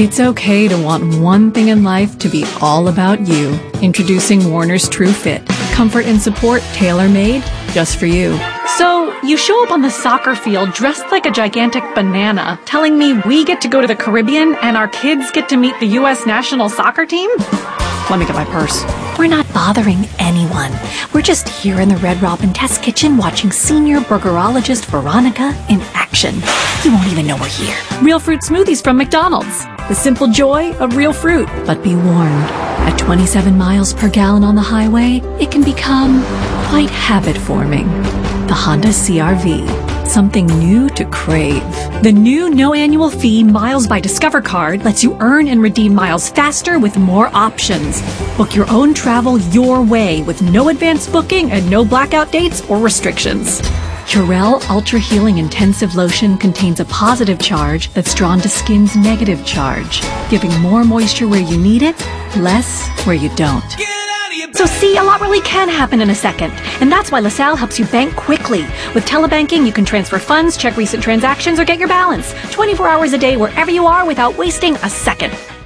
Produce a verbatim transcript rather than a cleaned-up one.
It's okay to want one thing in life to be all about you. Introducing Warner's True Fit. Comfort and support tailor-made just for you. So, you show up on the soccer field dressed like a gigantic banana, telling me we get to go to the Caribbean and our kids get to meet the U S national soccer team? Let me get my purse. We're not bothering anyone. We're just here in the Red Robin test kitchen watching senior burgerologist Veronica in action. You won't even know we're here. Real fruit smoothies from McDonald's. The simple joy of real fruit. But be warned, at twenty-seven miles per gallon on the highway, it can become quite habit-forming. The Honda C R V. Something new to crave. The new no annual fee Miles by Discover card lets you earn and redeem miles faster with more options. Book your own travel your way with no advance booking and no blackout dates or restrictions. Purell Ultra Healing Intensive Lotion contains a positive charge that's drawn to skin's negative charge, giving more moisture where you need it, less where you don't. So see, a lot really can happen in a second. And that's why LaSalle helps you bank quickly. With telebanking, you can transfer funds, check recent transactions, or get your balance twenty-four hours a day wherever you are without wasting a second.